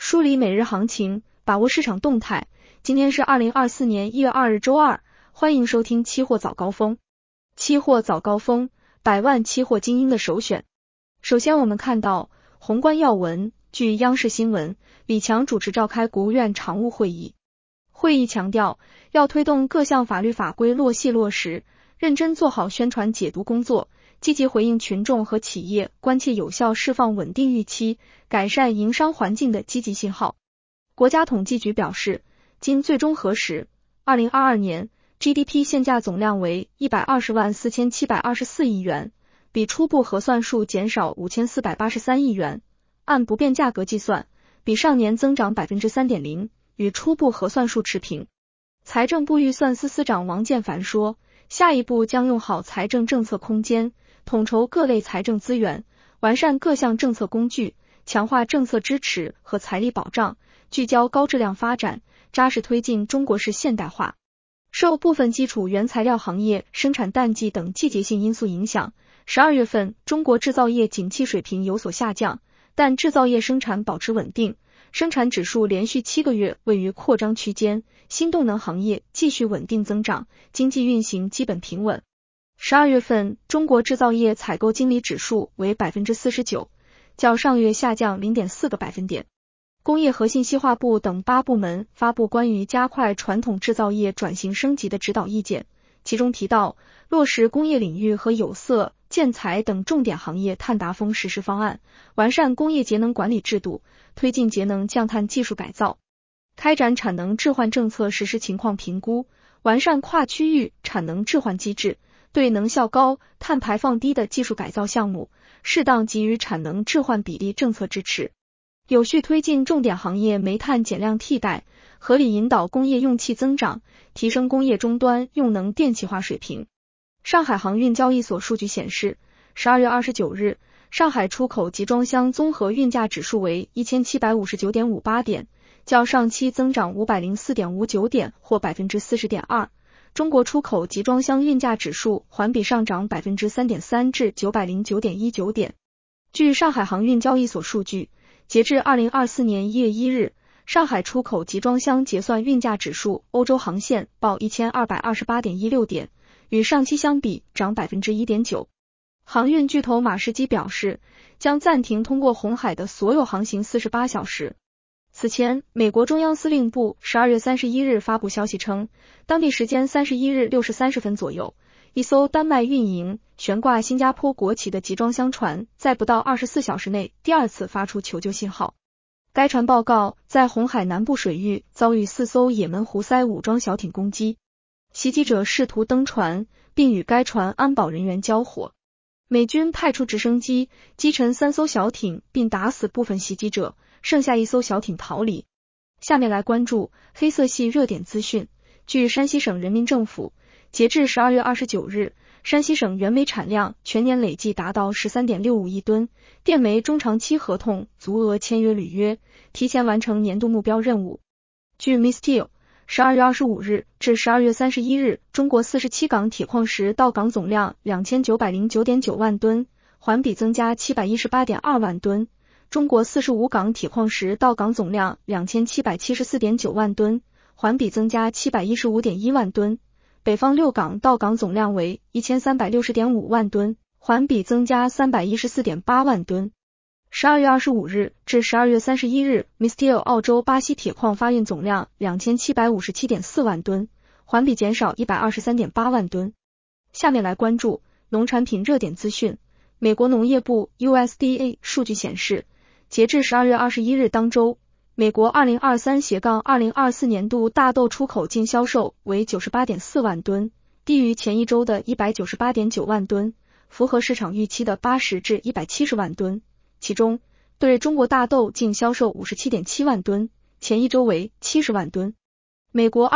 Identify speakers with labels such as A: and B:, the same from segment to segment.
A: 梳理每日行情，把握市场动态。今天是2024年1月2日周二，欢迎收听期货早高峰。期货早高峰，100万期货精英的首选。首先我们看到宏观要闻，据央视新闻，李强主持召开国务院常务会议。会议强调，要推动各项法律法规落细落实，认真做好宣传解读工作，积极回应群众和企业关切有效释放稳定预期、改善营商环境的积极信号。国家统计局表示，经最终核实，2022年 GDP 现价总量为120万4724亿元，比初步核算数减少5483亿元，按不变价格计算，比上年增长 3.0%， 与初步核算数持平。财政部预算司司长王建凡说，下一步将用好财政政策空间，统筹各类财政资源，完善各项政策工具，强化政策支持和财力保障，聚焦高质量发展，扎实推进中国式现代化。受部分基础原材料行业生产淡季等季节性因素影响，12月份中国制造业景气水平有所下降，但制造业生产保持稳定，生产指数连续7个月位于扩张区间，新动能行业继续稳定增长，经济运行基本平稳。12月份中国制造业采购经理指数为 49%， 较上月下降 0.4个百分点。工业和信息化部等8部门发布关于加快传统制造业转型升级的指导意见，其中提到，落实工业领域和有色、建材等重点行业碳达峰实施方案，完善工业节能管理制度，推进节能降碳技术改造，开展产能置换政策实施情况评估，完善跨区域产能置换机制，对能效高、碳排放低的技术改造项目，适当给予产能置换比例政策支持，有序推进重点行业煤炭减量替代，合理引导工业用气增长，提升工业终端用能电气化水平。上海航运交易所数据显示，12月29日，上海出口集装箱综合运价指数为 1759.58 点，较上期增长 504.59 点或 40.2%。中国出口集装箱运价指数环比上涨 3.3% 至 909.19 点。据上海航运交易所数据，截至2024年1月1日，上海出口集装箱结算运价指数欧洲航线报 1228.16 点，与上期相比涨 1.9%。航运巨头马士基表示，将暂停通过红海的所有航行48小时。此前，美国中央司令部12月31日发布消息称，当地时间31日6时30分左右，一艘丹麦运营、悬挂新加坡国旗的集装箱船在不到24小时内第二次发出求救信号。该船报告在红海南部水域遭遇4艘也门胡塞武装小艇攻击，袭击者试图登船，并与该船安保人员交火。美军派出直升机击沉3艘小艇，并打死部分袭击者，剩下1艘小艇逃离。下面来关注黑色系热点资讯。据山西省人民政府，截至12月29日，山西省原煤产量全年累计达到 13.65 亿吨，电煤中长期合同足额签约履约，提前完成年度目标任务。据 Misteel， 12月25日至12月31日，中国47港铁矿石到港总量 2909.9 万吨，环比增加 718.2 万吨。中国45港铁矿石到港总量 2774.9 万吨，环比增加 715.1 万吨。北方6港到港总量为 1360.5 万吨，环比增加 314.8 万吨。12月25日至12月31日 Misteel 澳洲巴西铁矿发运总量 2757.4 万吨，环比减少 123.8 万吨。下面来关注农产品热点资讯。美国农业部 USDA 数据显示，截至12月21日当周，美国 2023-2024 年度大豆出口净销售为 98.4 万吨，低于前一周的 198.9 万吨，符合市场预期的80至170万吨。其中，对中国大豆净销售 57.7 万吨，前一周为70万吨。美国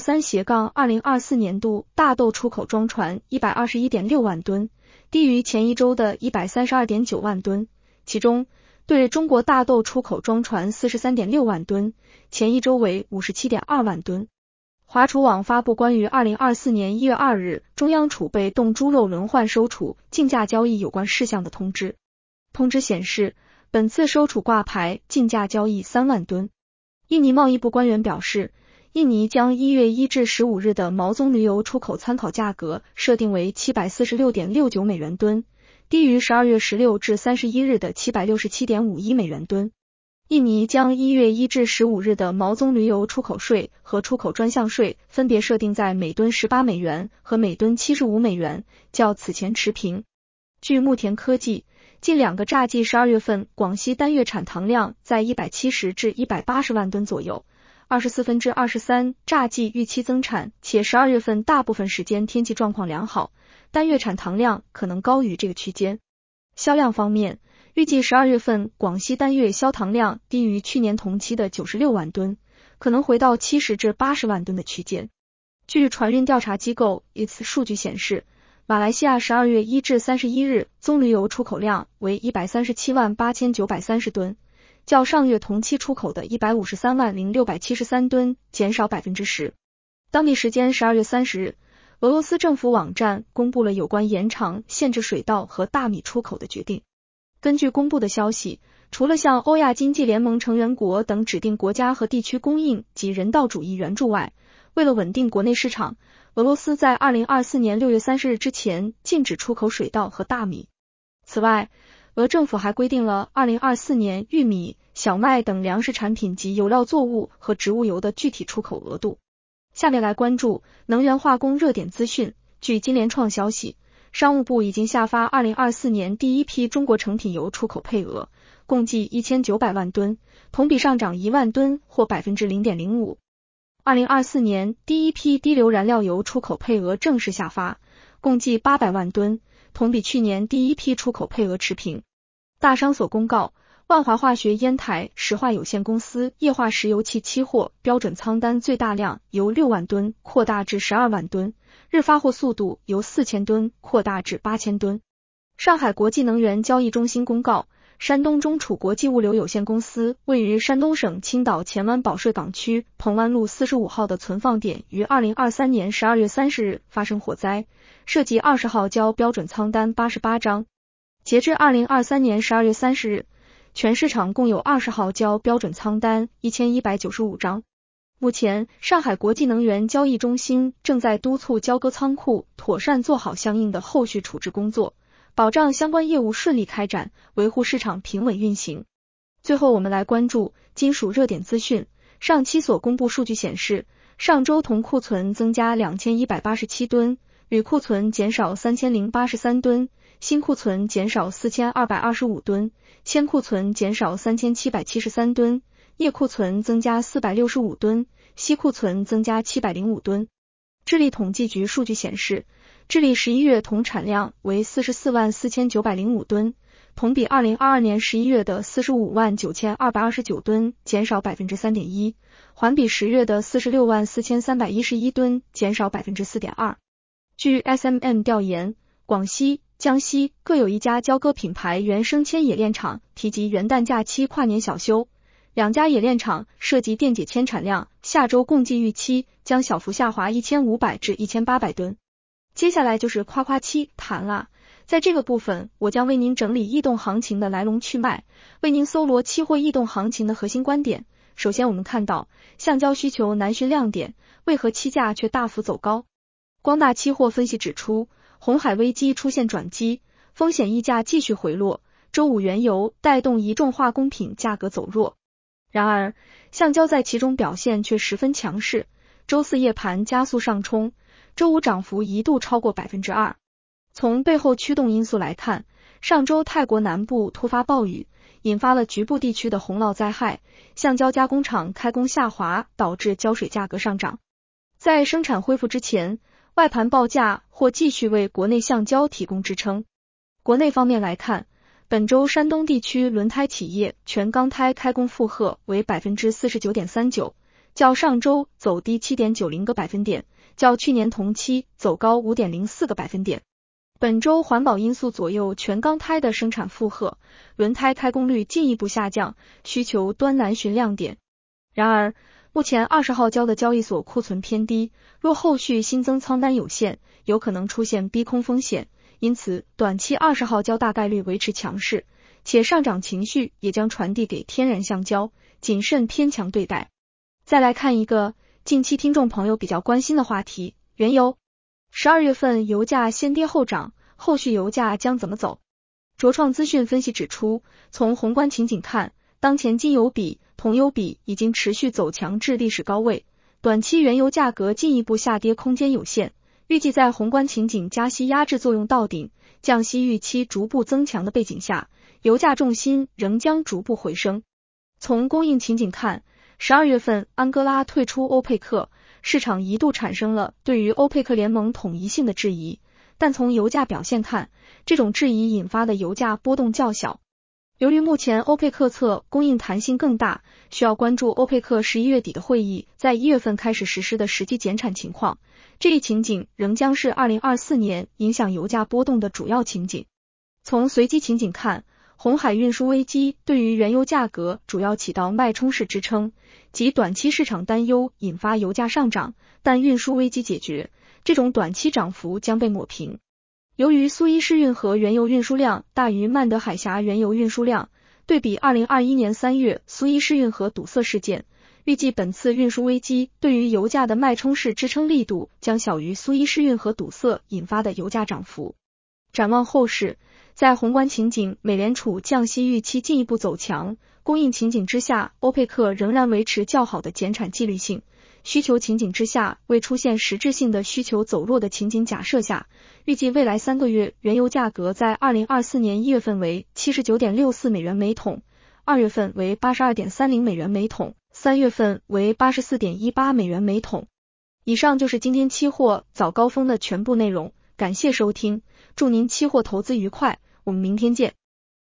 A: 2023-2024 年度大豆出口装船 121.6 万吨，低于前一周的 132.9 万吨。其中，对中国大豆出口装船 43.6 万吨，前一周为 57.2 万吨。华储网发布关于2024年1月2日中央储备冻猪肉轮换收储竞价交易有关事项的通知。通知显示， 本次收储挂牌竞价交易3万吨。印尼贸易部官员表示，印尼将1月1至15日的毛棕榈油出口参考价格设定为 746.69 美元吨，低于12月16至31日的 767.51 美元吨。印尼将1月1至15日的毛棕榈油出口税和出口专项税分别设定在每吨18美元和每吨75美元，较此前持平。据牧田科技，近2个榨季12月份广西单月产糖量在170至180万吨左右，24%23%榨季预期增产，且12月份大部分时间天气状况良好，单月产糖量可能高于这个区间。销量方面，预计12月份广西单月销糖量低于去年同期的96万吨，可能回到70至80万吨的区间。据船运调查机构 ITS 数据显示，马来西亚12月1至31日棕榈油出口量为1378930吨，较上月同期出口的1530673吨减少 10%。当地时间12月30日，俄罗斯政府网站公布了有关延长限制水稻和大米出口的决定。根据公布的消息，除了向欧亚经济联盟成员国等指定国家和地区供应及人道主义援助外，为了稳定国内市场，俄罗斯在2024年6月30日之前禁止出口水稻和大米。此外，俄政府还规定了2024年玉米、小麦等粮食产品及有料作物和植物油的具体出口额度。下面来关注能源化工热点资讯。据金联创消息，商务部已经下发2024年第一批中国成品油出口配额，共计1900万吨，同比上涨1万吨或 0.05%。2024年第一批低硫燃料油出口配额正式下发，共计800万吨，同比去年第一批出口配额持平。大商所公告，万华化学烟台石化有限公司液化石油气期货标准仓单最大量由6万吨扩大至12万吨，日发货速度由4000吨扩大至8000吨。上海国际能源交易中心公告，山东中储国际物流有限公司位于山东省青岛前湾保税港区彭湾路45号的存放点于2023年12月30日发生火灾，涉及20号胶标准仓单88张。截至2023年12月30日，全市场共有20号胶标准仓单1195张。目前，上海国际能源交易中心正在督促交割仓库妥善做好相应的后续处置工作，保障相关业务顺利开展，维护市场平稳运行。最后我们来关注金属热点资讯。上期所公布数据显示，上周铜库存增加2187吨，铝库存减少3083吨，锌库存减少4225吨，铅库存减少3773吨，镍库存增加465吨，锡库存增加705吨。智利统计局数据显示，智利11月铜产量为444905吨，同比2022年11月的459,229吨减少 3.1%， 环比10月的464,311吨减少 4.2%。据 SMM 调研，广西、江西各有一家交割品牌原生铅冶炼厂提及元旦假期跨年小休，两家冶炼厂涉及电解铅产量下周共计预期将小幅下滑1500至1800吨。接下来就是夸夸期谈了，在这个部分我将为您整理异动行情的来龙去脉，为您搜罗期货异动行情的核心观点。首先我们看到，橡胶需求难寻亮点，为何期价却大幅走高？光大期货分析指出，红海危机出现转机，风险溢价继续回落，周五原油带动一众化工品价格走弱。然而，橡胶在其中表现却十分强势，周四夜盘加速上冲，周五涨幅一度超过 2%。从背后驱动因素来看，上周泰国南部突发暴雨，引发了局部地区的洪涝灾害，橡胶加工厂开工下滑，导致胶水价格上涨。在生产恢复之前，外盘报价或继续为国内橡胶提供支撑。国内方面来看，本周山东地区轮胎企业全钢胎开工负荷为 49.39%， 较上周走低 7.90个百分点，较去年同期走高 5.04个百分点。本周环保因素左右全钢胎的生产负荷，轮胎开工率进一步下降，需求端难寻亮点。然而，目前20号胶的交易所库存偏低，若后续新增仓单有限，有可能出现逼空风险，因此短期20号胶大概率维持强势， 且上涨情绪也将传递给天然橡胶，谨慎偏强对待。再来看一个近期听众朋友比较关心的话题，原油。12月份油价先跌后涨，后续油价将怎么走？卓创资讯分析指出，从宏观情景看，当前金油比、铜油比已经持续走强至历史高位，短期原油价格进一步下跌空间有限，预计在宏观情景加息压制作用到顶，降息预期逐步增强的背景下，油价重心仍将逐步回升。从供应情景看，12月份安哥拉退出欧佩克，市场一度产生了对于欧佩克联盟统一性的质疑，但从油价表现看，这种质疑引发的油价波动较小。由于目前欧佩克侧供应弹性更大，需要关注欧佩克11月底的会议在1月份开始实施的实际减产情况，这一情景仍将是2024年影响油价波动的主要情景。从随机情景看，红海运输危机对于原油价格主要起到脉冲式支撑，即短期市场担忧引发油价上涨，但运输危机解决，这种短期涨幅将被抹平。由于苏伊士运河原油运输量大于曼德海峡原油运输量，对比2021年3月苏伊士运河堵塞事件，预计本次运输危机对于油价的脉冲式支撑力度将小于苏伊士运河堵塞引发的油价涨幅。展望后市，在宏观情景美联储降息预期进一步走强，供应情景之下，欧佩克仍然维持较好的减产纪律性，需求情景之下，未出现实质性的需求走弱的情景假设下，预计未来3个月原油价格在2024年1月份为 79.64 美元每桶，2月份为 82.30 美元每桶，3月份为 84.18 美元每桶。以上就是今天期货早高峰的全部内容，感谢收听，祝您期货投资愉快，我们明天见。